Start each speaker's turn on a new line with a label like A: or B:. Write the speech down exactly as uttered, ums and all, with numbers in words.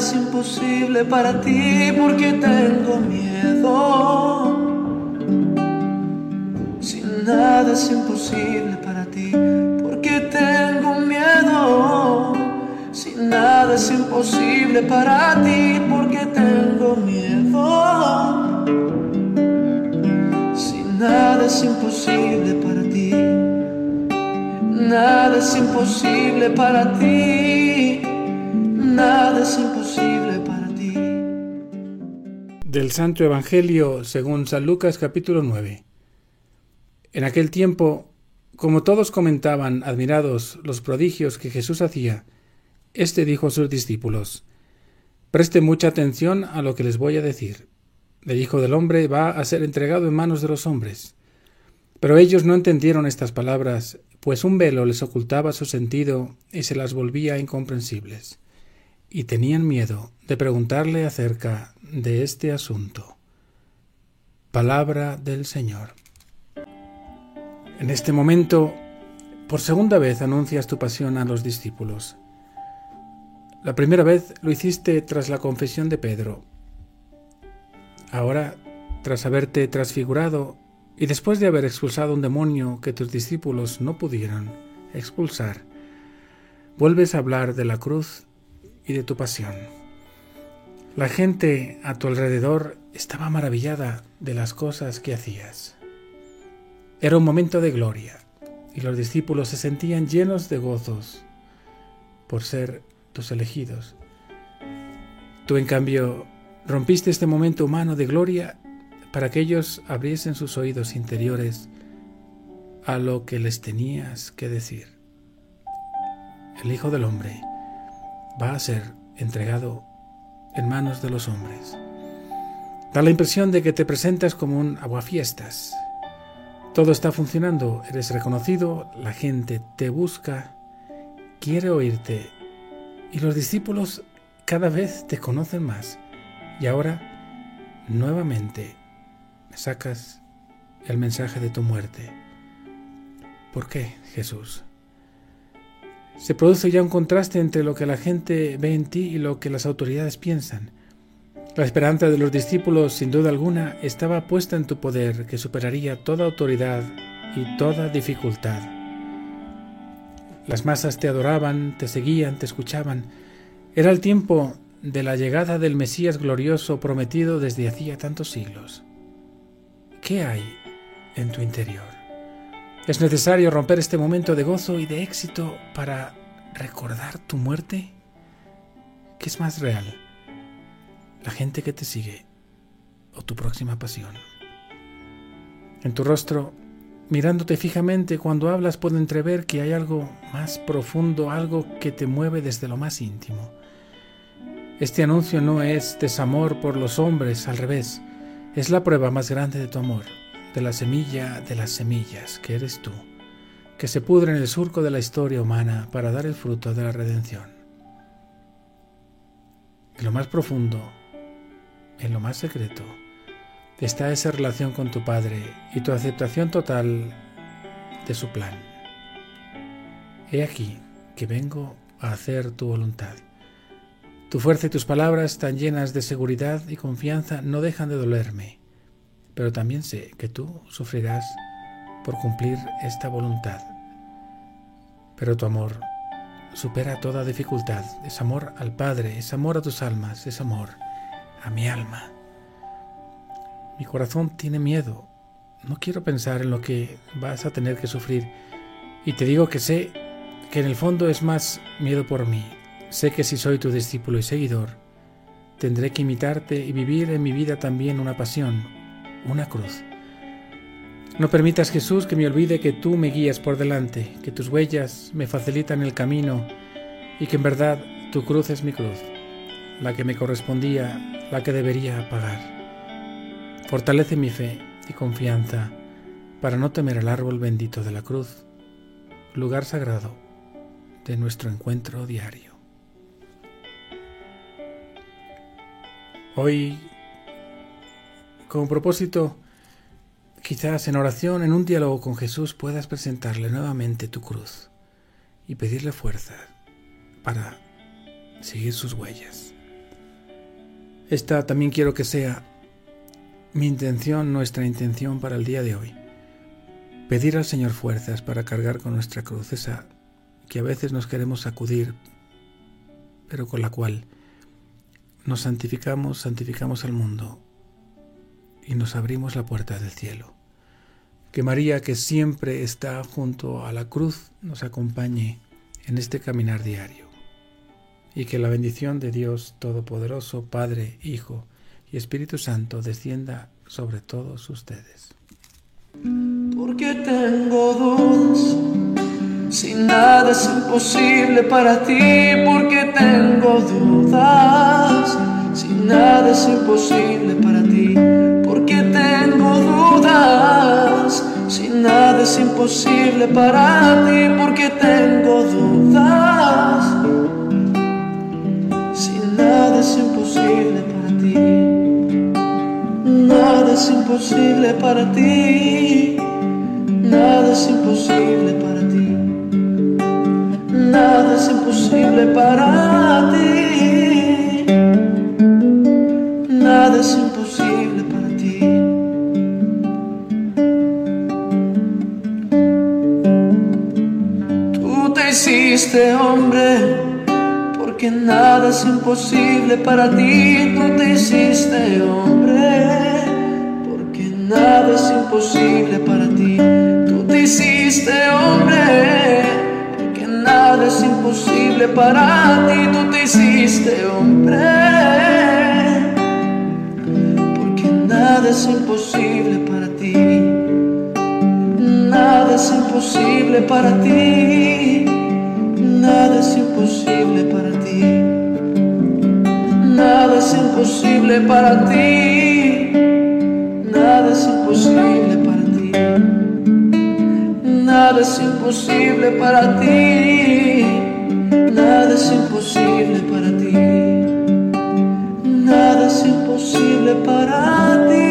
A: es imposible para ti porque tengo miedo. Si nada es imposible para ti porque tengo miedo. Si nada es imposible para ti porque tengo miedo. Si nada es imposible para ti, nada es imposible para ti, nada es imposible para ti.
B: Del Santo Evangelio según San Lucas capítulo nueve. En aquel tiempo, como todos comentaban admirados los prodigios que Jesús hacía, éste dijo a sus discípulos: «Presten mucha atención a lo que les voy a decir. El Hijo del Hombre va a ser entregado en manos de los hombres». Pero ellos no entendieron estas palabras, pues un velo les ocultaba su sentido y se las volvía incomprensibles, y tenían miedo de preguntarle acerca de este asunto. Palabra del Señor. En este momento, por segunda vez anuncias tu pasión a los discípulos. La primera vez lo hiciste tras la confesión de Pedro. Ahora, tras haberte transfigurado y después de haber expulsado un demonio que tus discípulos no pudieron expulsar, vuelves a hablar de la cruz y de tu pasión. La gente a tu alrededor estaba maravillada de las cosas que hacías. Era un momento de gloria y los discípulos se sentían llenos de gozos por ser tus elegidos. Tú, en cambio, rompiste este momento humano de gloria para que ellos abriesen sus oídos interiores a lo que les tenías que decir. El Hijo del Hombre va a ser entregado en manos de los hombres. Da la impresión de que te presentas como un aguafiestas. Todo está funcionando, eres reconocido, la gente te busca, quiere oírte, y los discípulos cada vez te conocen más. Y ahora, nuevamente, sacas el mensaje de tu muerte. ¿Por qué, Jesús? Se produce ya un contraste entre lo que la gente ve en ti y lo que las autoridades piensan. La esperanza de los discípulos, sin duda alguna, estaba puesta en tu poder, que superaría toda autoridad y toda dificultad. Las masas te adoraban, te seguían, te escuchaban. Era el tiempo de la llegada del Mesías glorioso prometido desde hacía tantos siglos. ¿Qué hay en tu interior? ¿Es necesario romper este momento de gozo y de éxito para recordar tu muerte? ¿Qué es más real? ¿La gente que te sigue o tu próxima pasión? En tu rostro, mirándote fijamente cuando hablas, puedo entrever que hay algo más profundo, algo que te mueve desde lo más íntimo. Este anuncio no es desamor por los hombres, al revés, es la prueba más grande de tu amor, de la semilla de las semillas que eres tú, que se pudre en el surco de la historia humana para dar el fruto de la redención. En lo más profundo, en lo más secreto, está esa relación con tu Padre y tu aceptación total de su plan. He aquí que vengo a hacer tu voluntad. Tu fuerza y tus palabras tan llenas de seguridad y confianza no dejan de dolerme, pero también sé que tú sufrirás por cumplir esta voluntad. Pero tu amor supera toda dificultad, es amor al Padre, es amor a tus almas, es amor a mi alma. Mi corazón tiene miedo, no quiero pensar en lo que vas a tener que sufrir, y te digo que sé que en el fondo es más miedo por mí. Sé que si soy tu discípulo y seguidor, tendré que imitarte y vivir en mi vida también una pasión, una cruz. No permitas, Jesús, que me olvide que tú me guías por delante, que tus huellas me facilitan el camino y que en verdad tu cruz es mi cruz, la que me correspondía, la que debería pagar. Fortalece mi fe y confianza para no temer el árbol bendito de la cruz, lugar sagrado de nuestro encuentro diario. Hoy, como propósito, quizás en oración, en un diálogo con Jesús, puedas presentarle nuevamente tu cruz y pedirle fuerza para seguir sus huellas. Esta también quiero que sea mi intención, nuestra intención para el día de hoy. Pedir al Señor fuerzas para cargar con nuestra cruz, esa que a veces nos queremos sacudir, pero con la cual nos santificamos, santificamos al mundo y nos abrimos la puerta del cielo. Que María, que siempre está junto a la cruz, nos acompañe en este caminar diario. Y que la bendición de Dios Todopoderoso, Padre, Hijo y Espíritu Santo descienda sobre todos ustedes.
A: Porque tengo dudas, si nada es imposible para ti. Porque tengo dudas, si nada es imposible para ti. Porque tengo dudas, si nada es imposible para ti. Porque tengo dudas, si nada es imposible para ti. Nada es imposible para ti. Nada es imposible para ti. Nada es imposible para ti. Nada es imposible para ti. Tú te hiciste hombre, porque nada es imposible para ti. Tú te hiciste hombre, porque nada es imposible para ti. Tú te hiciste hombre, porque nada es imposible para ti. Tú te hiciste hombre, porque nada es imposible para ti. Nada es imposible para ti. Nada es imposible para ti. Nada es imposible para ti. Nada es imposible para ti. Nada es imposible para ti. Nada es imposible para ti. Nada es imposible para ti.